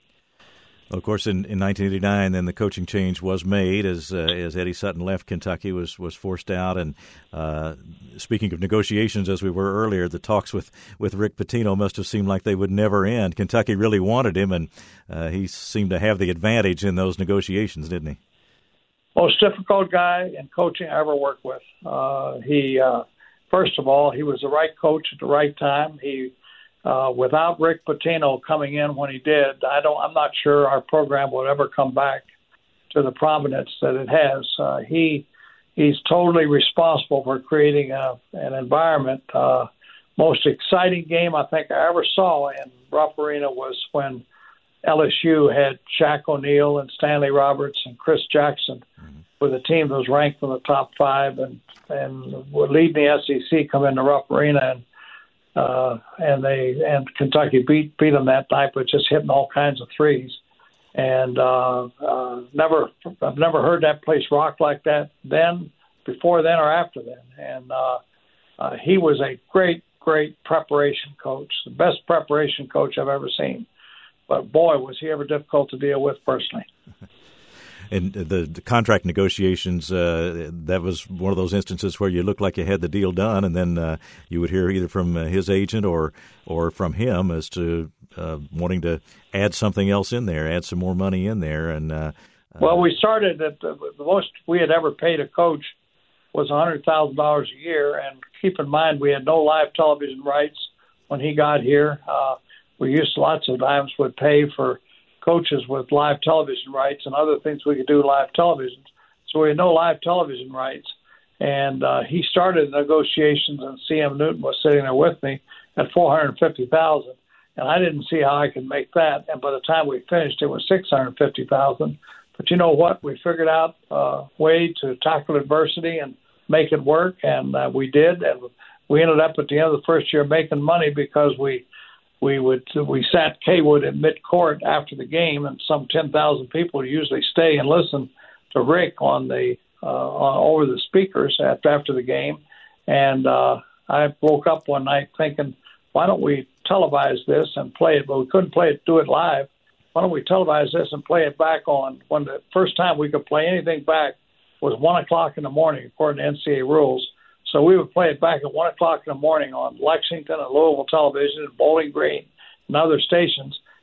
Well, of course, in, in nineteen eighty-nine, then the coaching change was made as uh, as Eddie Sutton left Kentucky, was was forced out. And uh, speaking of negotiations, as we were earlier, the talks with, with Rick Pitino must have seemed like they would never end. Kentucky really wanted him, and uh, he seemed to have the advantage in those negotiations, didn't he? Most difficult guy in coaching I ever worked with. Uh, he. Uh, First of all, he was the right coach at the right time. He, uh, without Rick Pitino coming in when he did, I don't. I'm not sure our program would ever come back to the prominence that it has. Uh, he, he's totally responsible for creating a, an environment. Uh, most exciting game I think I ever saw in Rupp Arena was when L S U had Shaq O'Neal and Stanley Roberts and Chris Jackson. Mm-hmm. With a team that was ranked in the top five and and were leading the S E C, come into Rupp Arena, and uh, and they and Kentucky beat beat them that night, but just hitting all kinds of threes. And uh, uh, never I've never heard that place rock like that then, before then, or after then. And uh, uh, he was a great, great preparation coach, the best preparation coach I've ever seen. But boy, was he ever difficult to deal with personally. And the, the contract negotiations, uh, that was one of those instances where you looked like you had the deal done, and then uh, you would hear either from uh, his agent or or from him as to uh, wanting to add something else in there, add some more money in there. And uh, well, we started at the, the most we had ever paid a coach was one hundred thousand dollars a year. And keep in mind, we had no live television rights when he got here. Uh, we used lots of times would pay for coaches with live television rights and other things we could do live television. So we had no live television rights. And uh, he started negotiations, and C M Newton was sitting there with me at four hundred fifty thousand dollars. And I didn't see how I could make that. And by the time we finished, it was six hundred fifty thousand dollars. But you know what? We figured out a way to tackle adversity and make it work, and uh, we did. And we ended up at the end of the first year making money because we We would we sat Kaywood at midcourt after the game, and some ten thousand people would usually stay and listen to Rick on the uh, on, over the speakers after after the game. And uh, I woke up one night thinking, why don't we televise this and play it? But we couldn't play it, do it live. Why don't we televise this and play it back on? When the first time we could play anything back was one o'clock in the morning, according to N C double A rules. So we would play it back at one o'clock in the morning on Lexington and Louisville Television and Bowling Green and other stations.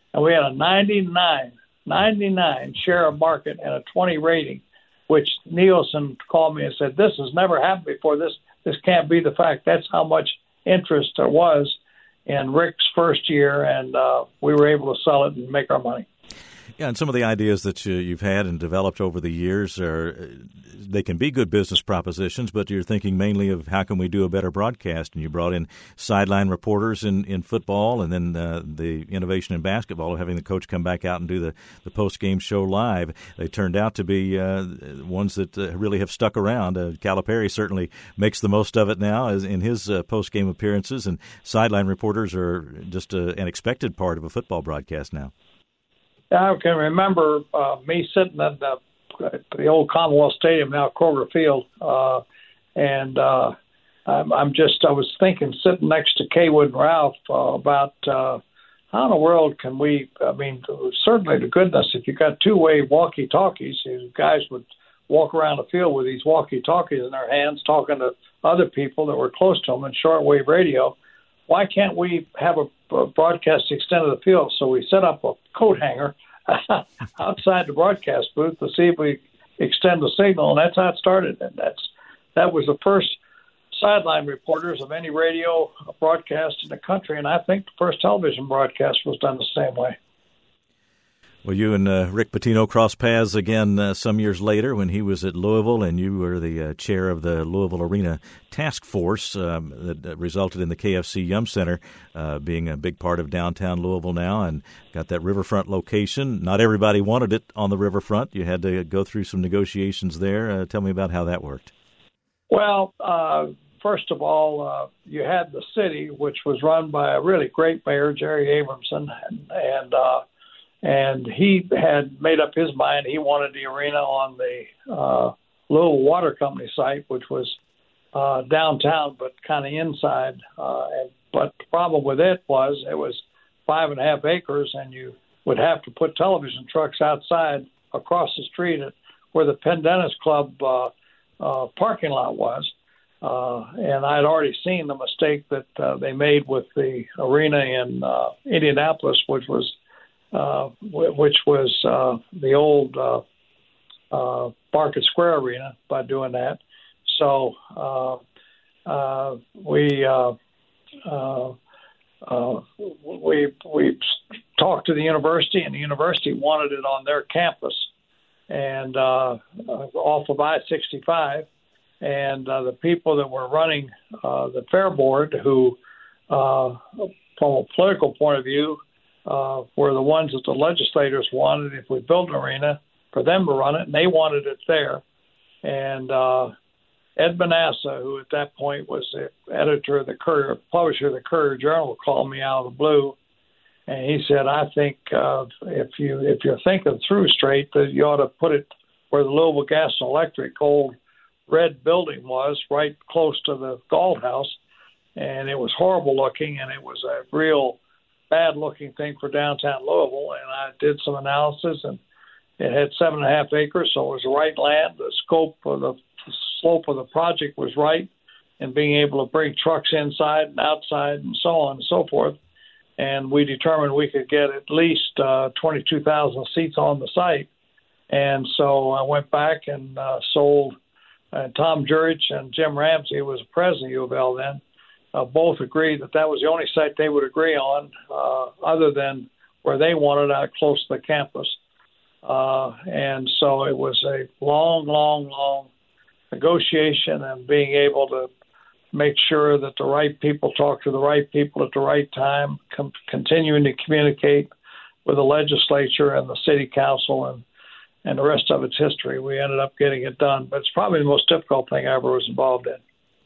and we had a ninety-nine, ninety-nine share of market and a twenty rating, which Nielsen called me and said, "This has never happened before. This this can't be the fact." That's how much interest there was in Rick's first year, and uh, we were able to sell it and make our money. Yeah, and some of the ideas that you, you've had and developed over the years are they can be good business propositions, but you're thinking mainly of how can we do a better broadcast. And you brought in sideline reporters in, in football, and then uh, the innovation in basketball of having the coach come back out and do the, the post-game show live. They turned out to be uh, ones that uh, really have stuck around. Uh, Calipari certainly makes the most of it now as in his uh, post-game appearances, and sideline reporters are just uh, an expected part of a football broadcast now. I can remember uh, me sitting at the, the old Commonwealth Stadium, now Kroger Field, uh, and uh, I'm, I'm just, I was thinking, sitting next to Kaywood and Ralph uh, about uh, how in the world can we, I mean, certainly the goodness, if you got two-way walkie-talkies, these guys would walk around the field with these walkie-talkies in their hands talking to other people that were close to them in shortwave radio. Why can't we have a broadcast extended to the field? So we set up a coat hanger outside the broadcast booth to see if we extend the signal, and that's how it started. And that's that was the first sideline reporters of any radio broadcast in the country, and I think the first television broadcast was done the same way. Well, you and uh, Rick Pitino crossed paths again uh, some years later when he was at Louisville, and you were the uh, chair of the Louisville Arena Task Force um, that, that resulted in the K F C Yum Center uh, being a big part of downtown Louisville now, and got that riverfront location. Not everybody wanted it on the riverfront. You had to go through some negotiations there. Uh, tell me about how that worked. Well, uh, first of all, uh, you had the city, which was run by a really great mayor, Jerry Abramson, and, and uh, And he had made up his mind. He wanted the arena on the uh, Louisville Water Company site, which was uh, downtown but kind of inside. Uh, and, but the problem with it was it was five and a half acres, and you would have to put television trucks outside across the street at where the Penn Dennis Club uh, uh, parking lot was. Uh, and I had already seen the mistake that uh, they made with the arena in uh, Indianapolis, which was Uh, which was uh, the old uh, uh, Barkett Square Arena, by doing that. So uh, uh, we uh, uh, uh, we we talked to the university, and the university wanted it on their campus, and uh, off of I sixty-five. And uh, the people that were running uh, the Fair Board, who, uh, from a political point of view, Uh, were the ones that the legislators wanted if we built an arena for them to run it, and they wanted it there. And uh, Ed Manassa, who at that point was the editor of the Courier, publisher of the Courier Journal, called me out of the blue, and he said, "I think uh, if you if you're thinking through straight, that you ought to put it where the Louisville Gas and Electric old red building was, right close to the Galt House, and it was horrible looking, and it was a real bad-looking thing for downtown Louisville." And I did some analysis, and it had seven and a half acres, so it was the right land. The scope of the, the slope of the project was right, and being able to bring trucks inside and outside and so on and so forth. And we determined we could get at least uh, twenty-two thousand seats on the site. And so I went back and uh, sold. Uh, Tom Jurich and Jim Ramsey, who was president of U of L then, Uh, both agreed that that was the only site they would agree on, uh, other than where they wanted out close to the campus. Uh, and so it was a long, long, long negotiation, and being able to make sure that the right people talk to the right people at the right time, com- continuing to communicate with the legislature and the city council, and, and the rest of its history. We ended up getting it done. But it's probably the most difficult thing I ever was involved in.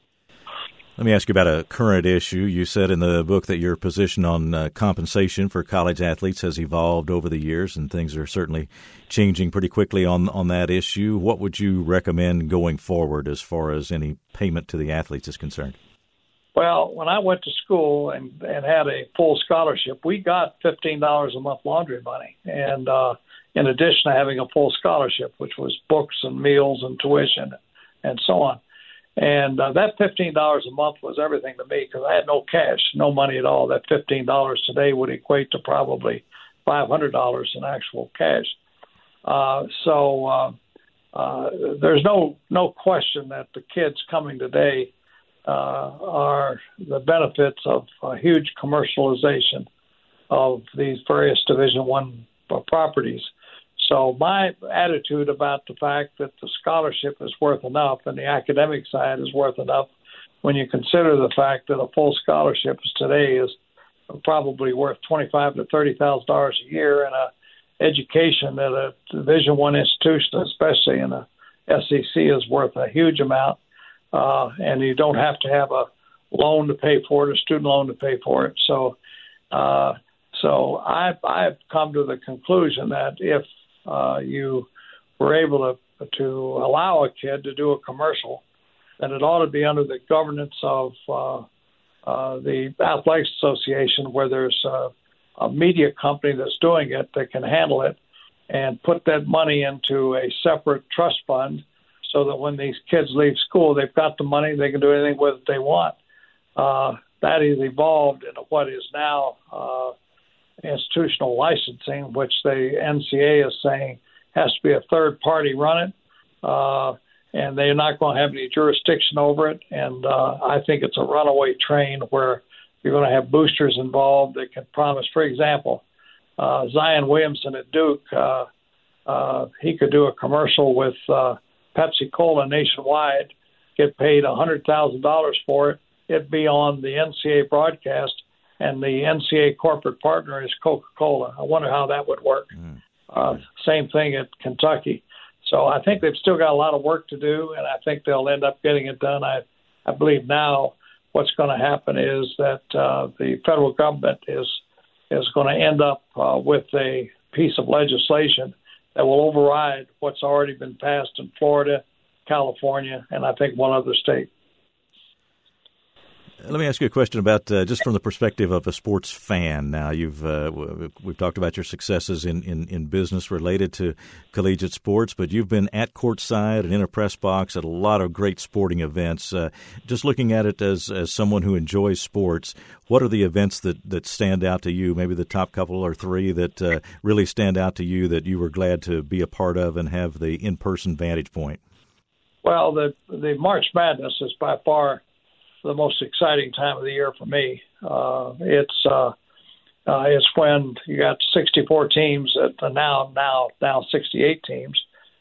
Let me ask you about a current issue. You said in the book that your position on uh, compensation for college athletes has evolved over the years, and things are certainly changing pretty quickly on, on that issue. What would you recommend going forward as far as any payment to the athletes is concerned? Well, when I went to school and, and had a full scholarship, we got fifteen dollars a month laundry money, and uh, in addition to having a full scholarship, which was books and meals and tuition and so on. And uh, that fifteen dollars a month was everything to me, because I had no cash, no money at all. That fifteen dollars today would equate to probably five hundred dollars in actual cash. Uh, so uh, uh, there's no no question that the kids coming today uh, are the benefits of a huge commercialization of these various Division One properties. So my attitude about the fact that the scholarship is worth enough and the academic side is worth enough, when you consider the fact that a full scholarship today is probably worth twenty-five to thirty thousand dollars a year, and a education at a Division One institution, especially in a S E C, is worth a huge amount, uh, and you don't have to have a loan to pay for it, a student loan to pay for it. So, uh, so I've I've come to the conclusion that if uh, you were able to to allow a kid to do a commercial, then it ought to be under the governance of uh, uh, the Athletics Association, where there's a, a media company that's doing it that can handle it and put that money into a separate trust fund, so that when these kids leave school, they've got the money, they can do anything with it they want. Uh, that has evolved into what is now uh, institutional licensing, which the N C A A is saying has to be a third party run it, uh, and they're not going to have any jurisdiction over it. And uh, I think it's a runaway train where you're going to have boosters involved that can promise, for example, uh, Zion Williamson at Duke, uh, uh, he could do a commercial with uh, Pepsi Cola nationwide, get paid one hundred thousand dollars for it. It'd be on the N C A A broadcast, and the N C A A corporate partner is Coca-Cola. I wonder how that would work. Mm. Uh, same thing at Kentucky. So I think they've still got a lot of work to do, and I think they'll end up getting it done. I, I believe now what's going to happen is that uh, the federal government is is going to end up uh, with a piece of legislation that will override what's already been passed in Florida, California, and I think one other state. Let me ask you a question about uh, just from the perspective of a sports fan. Now, you've uh, we've talked about your successes in, in, in business related to collegiate sports, but you've been at courtside and in a press box at a lot of great sporting events. Uh, just looking at it as as someone who enjoys sports, what are the events that, that stand out to you? Maybe the top couple or three that uh, really stand out to you that you were glad to be a part of and have the in-person vantage point. Well, the the March Madness is by far the most exciting time of the year for me. Uh, it's uh, uh, it's when you got sixty-four teams at the now now now sixty-eight teams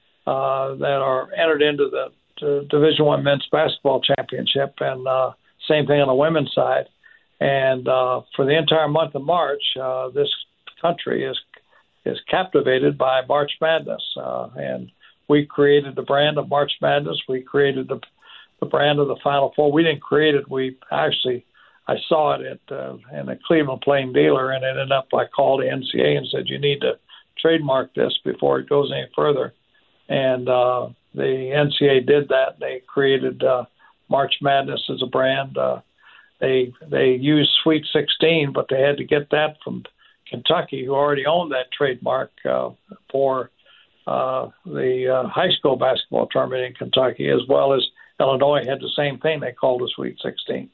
uh, that are entered into the, the Division One men's basketball championship, and uh, same thing on the women's side. And uh, for the entire month of March, uh, this country is is captivated by March Madness, uh, and we created the brand of March Madness. We created the the brand of the Final Four. We didn't create it. We actually, I saw it at uh, in a Cleveland Plain Dealer, and it ended up, I called the N C A A and said, you need to trademark this before it goes any further. And uh, the N C A A did that. They created uh, March Madness as a brand. Uh, they they used Sweet sixteen, but they had to get that from Kentucky, who already owned that trademark uh, for uh, the uh, high school basketball tournament in Kentucky, as well as Illinois had the same thing. They called it Sweet sixteen.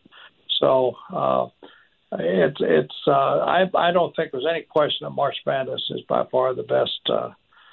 So uh, it's it's. Uh, I I don't think there's any question that March Madness is by far the best uh,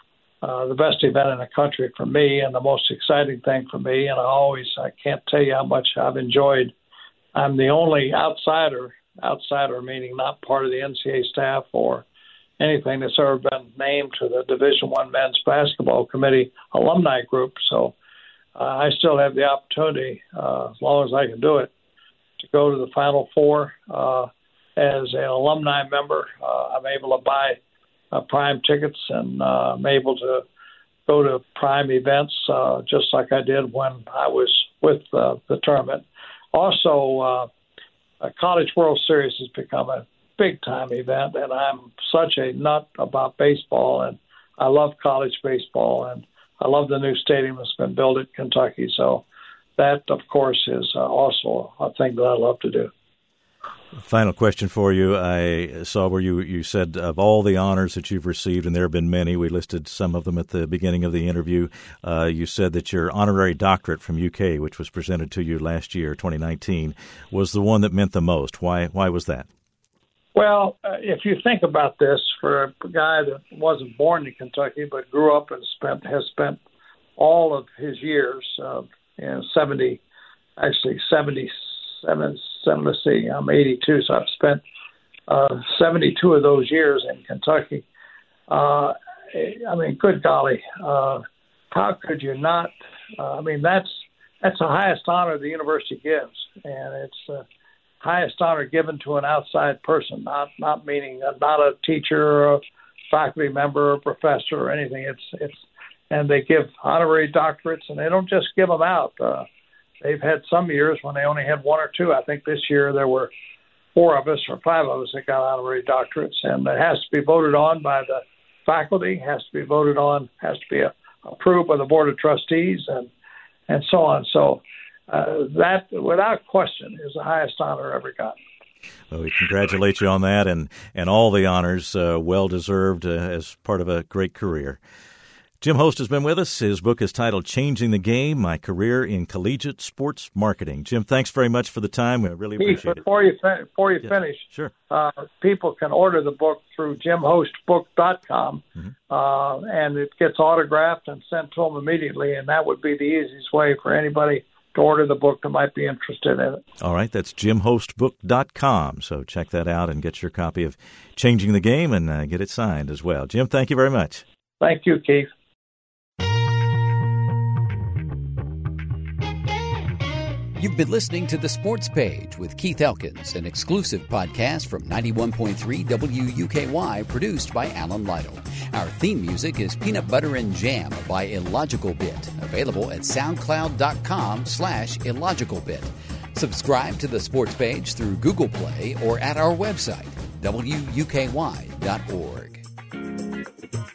uh, the best event in the country for me, and the most exciting thing for me. And I always I can't tell you how much I've enjoyed. I'm the only outsider outsider meaning not part of the N C A A staff or anything that's ever been named to the Division One men's basketball committee alumni group. So. Uh, I still have the opportunity, uh, as long as I can do it, to go to the Final Four uh, as an alumni member. Uh, I'm able to buy uh, Prime tickets, and uh, I'm able to go to Prime events uh, just like I did when I was with uh, the tournament. Also, uh, a College World Series has become a big-time event, and I'm such a nut about baseball, and I love college baseball, and I love the new stadium that's been built at Kentucky. So that, of course, is uh, also a thing that I love to do. Final question for you. I saw where you, you said of all the honors that you've received, and there have been many, we listed some of them at the beginning of the interview, uh, you said that your honorary doctorate from U K, which was presented to you last year, twenty nineteen, was the one that meant the most. Why, why was that? Well, uh, if you think about this, for a guy that wasn't born in Kentucky but grew up and spent has spent all of his years, uh, you know, seventy, actually seventy-seven, seven, let's see, I'm eighty-two, so I've spent uh, seventy-two of those years in Kentucky. Uh, I mean, good golly, uh, how could you not? Uh, I mean, that's that's the highest honor the university gives, and it's the uh, highest honor given to an outside person, not not meaning uh, not a teacher or a faculty member or professor or anything. It's it's and they give honorary doctorates, and they don't just give them out. Uh, they've had some years when they only had one or two. I think this year there were four of us or five of us that got honorary doctorates, and it has to be voted on by the faculty, has to be voted on, has to be uh, approved by the board of trustees, and and so on. So. Uh, that, without question, is the highest honor ever gotten. Well, we congratulate you on that and, and all the honors, uh, well-deserved uh, as part of a great career. Jim Host has been with us. His book is titled Changing the Game, My Career in Collegiate Sports Marketing. Jim, thanks very much for the time. We really appreciate before it. You fin- before you yes, finish, sure. uh, people can order the book through jim host book dot com, mm-hmm. uh, and it gets autographed and sent to them immediately, and that would be the easiest way for anybody to order the book that might be interested in it. All right, that's jim host book dot com. So check that out and get your copy of Changing the Game and uh, get it signed as well. Jim, thank you very much. Thank you, Keith. You've been listening to The Sports Page with Keith Elkins, an exclusive podcast from ninety-one point three W U K Y, produced by Alan Lytle. Our theme music is Peanut Butter and Jam by Illogical Bit, available at soundcloud.com slash illogicalbit. Subscribe to The Sports Page through Google Play or at our website, W U K Y dot org.